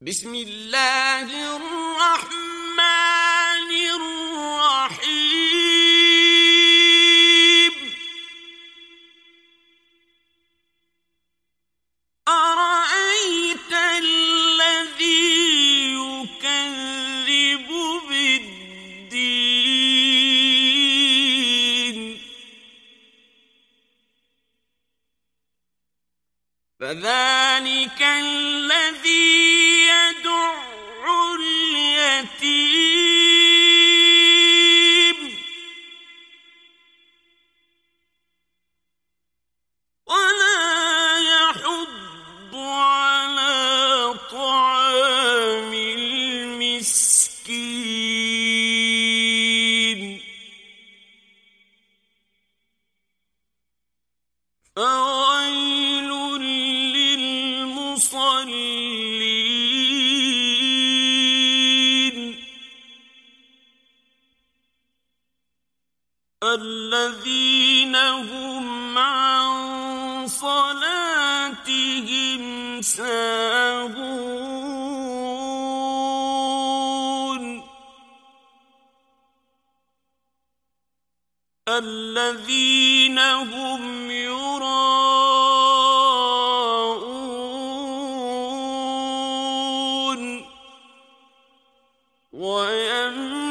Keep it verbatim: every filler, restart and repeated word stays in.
بسم الله الرحمن الرحيم. أرأيت الذي يكذب بالدين فذلك الذي يدع اليتيم ولا يحض على طعام المسكين فويل للمصلين الذين هم عن صلاتهم ساهون الذين هم يراءون ويمنعون